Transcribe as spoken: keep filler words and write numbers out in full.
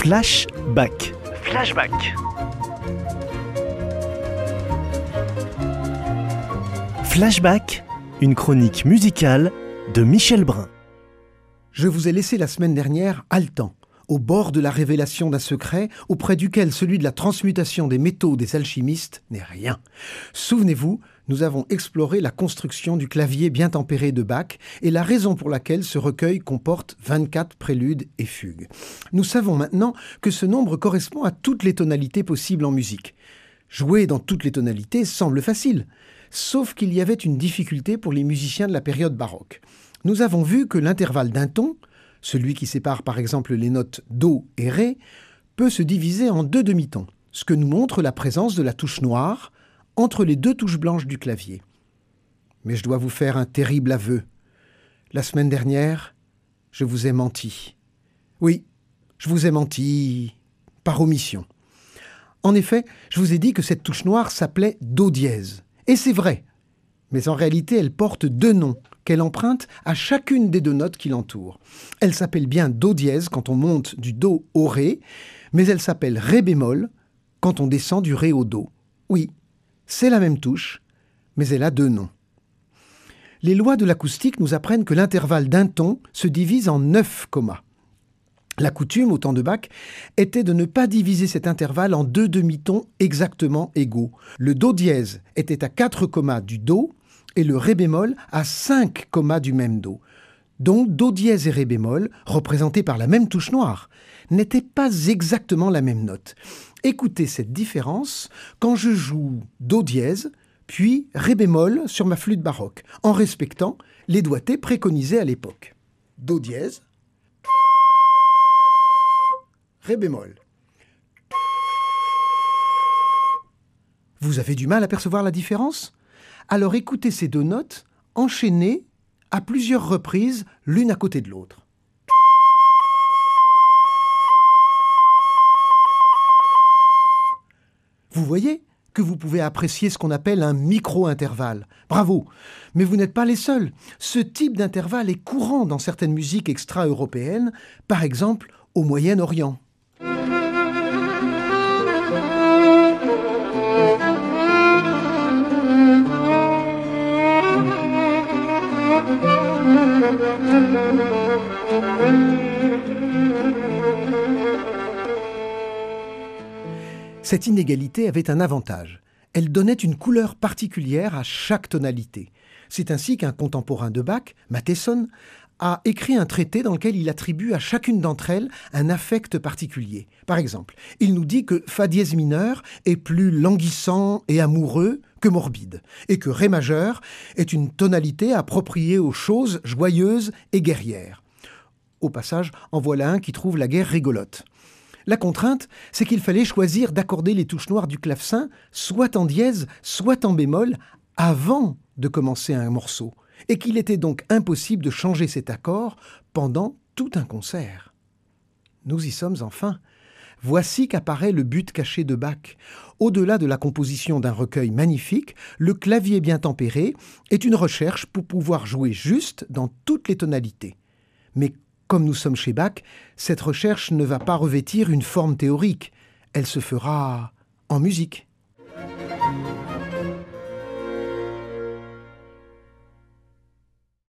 Flashback. Flashback. Flashback, une chronique musicale de Michel Brun. Je vous ai laissé la semaine dernière haletant, au bord de la révélation d'un secret auprès duquel celui de la transmutation des métaux des alchimistes n'est rien. Souvenez-vous, nous avons exploré la construction du clavier bien tempéré de Bach et la raison pour laquelle ce recueil comporte vingt-quatre préludes et fugues. Nous savons maintenant que ce nombre correspond à toutes les tonalités possibles en musique. Jouer dans toutes les tonalités semble facile, sauf qu'il y avait une difficulté pour les musiciens de la période baroque. Nous avons vu que l'intervalle d'un ton, celui qui sépare par exemple les notes Do et Ré, peut se diviser en deux demi-tons, ce que nous montre la présence de la touche noire entre les deux touches blanches du clavier. Mais je dois vous faire un terrible aveu. La semaine dernière, je vous ai menti. Oui, je vous ai menti par omission. En effet, je vous ai dit que cette touche noire s'appelait Do dièse. Et c'est vrai, mais en réalité, elle porte deux noms qu'elle emprunte à chacune des deux notes qui l'entourent. Elle s'appelle bien Do dièse quand on monte du Do au Ré, mais elle s'appelle Ré bémol quand on descend du Ré au Do. Oui, c'est la même touche, mais elle a deux noms. Les lois de l'acoustique nous apprennent que l'intervalle d'un ton se divise en neuf commas. La coutume, au temps de Bach, était de ne pas diviser cet intervalle en deux demi-tons exactement égaux. Le Do dièse était à quatre commas du Do et le Ré bémol à cinq commas du même Do. Donc Do dièse et Ré bémol, représentés par la même touche noire, n'étaient pas exactement la même note. Écoutez cette différence quand je joue Do dièse, puis Ré bémol sur ma flûte baroque, en respectant les doigtés préconisés à l'époque. Do dièse, Ré bémol. Vous avez du mal à percevoir la différence ? Alors écoutez ces deux notes enchaînées à plusieurs reprises l'une à côté de l'autre. Vous voyez que vous pouvez apprécier ce qu'on appelle un micro-intervalle. Bravo! Mais vous n'êtes pas les seuls. Ce type d'intervalle est courant dans certaines musiques extra-européennes, par exemple au Moyen-Orient. Cette inégalité avait un avantage. Elle donnait une couleur particulière à chaque tonalité. C'est ainsi qu'un contemporain de Bach, Mattheson, a écrit un traité dans lequel il attribue à chacune d'entre elles un affect particulier. Par exemple, il nous dit que Fa dièse mineur est plus languissant et amoureux que morbide, et que Ré majeur est une tonalité appropriée aux choses joyeuses et guerrières. Au passage, en voilà un qui trouve la guerre rigolote. La contrainte, c'est qu'il fallait choisir d'accorder les touches noires du clavecin soit en dièse, soit en bémol, avant de commencer un morceau, et qu'il était donc impossible de changer cet accord pendant tout un concert. Nous y sommes enfin. Voici qu'apparaît le but caché de Bach. Au-delà de la composition d'un recueil magnifique, le clavier bien tempéré est une recherche pour pouvoir jouer juste dans toutes les tonalités. Mais comme nous sommes chez Bach, cette recherche ne va pas revêtir une forme théorique. Elle se fera en musique.